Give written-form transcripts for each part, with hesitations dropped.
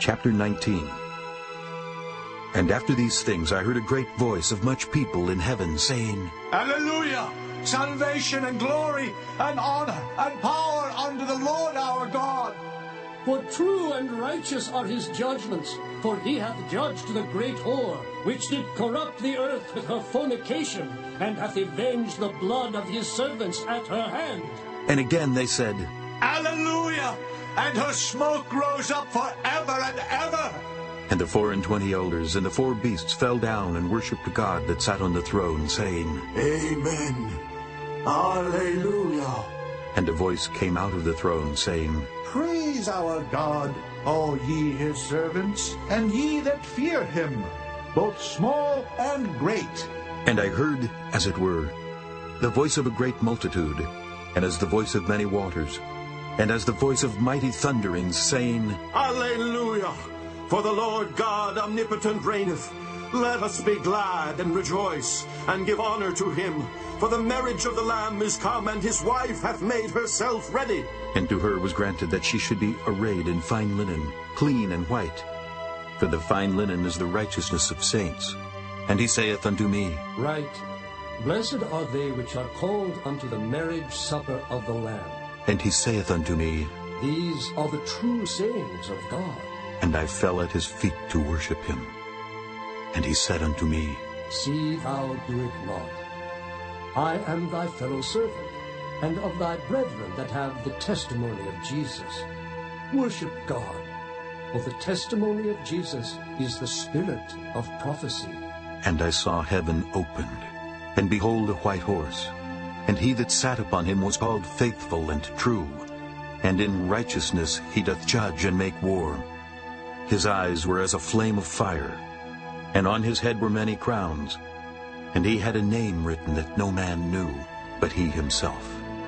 Chapter 19. And after these things I heard a great voice of much people in heaven, saying, Hallelujah! Salvation and glory and honor and power unto the Lord our God. For true and righteous are his judgments, for he hath judged the great whore, which did corrupt the earth with her fornication, and hath avenged the blood of his servants at her hand. And again they said, Hallelujah! And her smoke rose up forever and ever. And the 24 elders and the 4 beasts fell down and worshipped God that sat on the throne, saying, Amen. Alleluia. And a voice came out of the throne, saying, Praise our God, all ye his servants, and ye that fear him, both small and great. And I heard, as it were, the voice of a great multitude, and as the voice of many waters, and as the voice of mighty thunderings, saying, Alleluia! For the Lord God omnipotent reigneth. Let us be glad and rejoice, and give honor to him. For the marriage of the Lamb is come, and his wife hath made herself ready. And to her was granted that she should be arrayed in fine linen, clean and white. For the fine linen is the righteousness of saints. And he saith unto me, Right. Blessed are they which are called unto the marriage supper of the Lamb. And he saith unto me, These are the true sayings of God. And I fell at his feet to worship him. And he said unto me, See thou do it not. I am thy fellow servant, and of thy brethren that have the testimony of Jesus. Worship God, for the testimony of Jesus is the spirit of prophecy. And I saw heaven opened, and behold a white horse. And he that sat upon him was called Faithful and True, and in righteousness he doth judge and make war. His eyes were as a flame of fire, and on his head were many crowns. And he had a name written that no man knew, but he himself.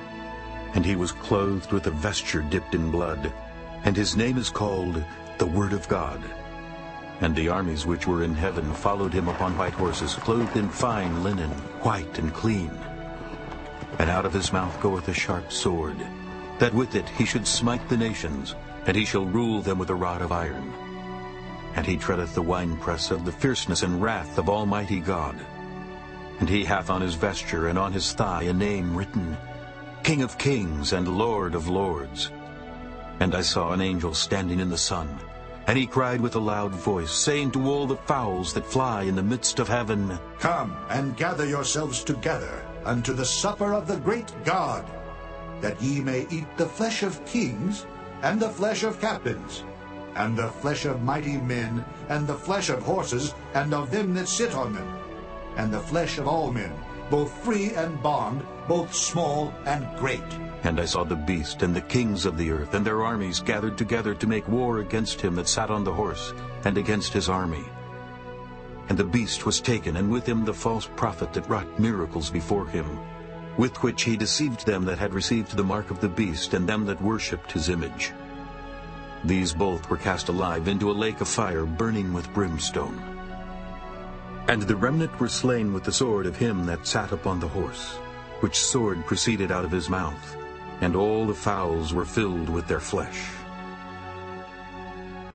And he was clothed with a vesture dipped in blood, and his name is called the Word of God. And the armies which were in heaven followed him upon white horses, clothed in fine linen, white and clean. And out of his mouth goeth a sharp sword, that with it he should smite the nations, and he shall rule them with a rod of iron. And he treadeth the winepress of the fierceness and wrath of Almighty God. And he hath on his vesture and on his thigh a name written, King of Kings and Lord of Lords. And I saw an angel standing in the sun, and he cried with a loud voice, saying to all the fowls that fly in the midst of heaven, Come and gather yourselves together unto the supper of the great God, that ye may eat the flesh of kings, and the flesh of captains, and the flesh of mighty men, and the flesh of horses, and of them that sit on them, and the flesh of all men, both free and bond, both small and great. And I saw the beast and the kings of the earth and their armies gathered together to make war against him that sat on the horse, and against his army. And the beast was taken, and with him the false prophet that wrought miracles before him, with which he deceived them that had received the mark of the beast, and them that worshipped his image. These both were cast alive into a lake of fire, burning with brimstone. And the remnant were slain with the sword of him that sat upon the horse, which sword proceeded out of his mouth, and all the fowls were filled with their flesh.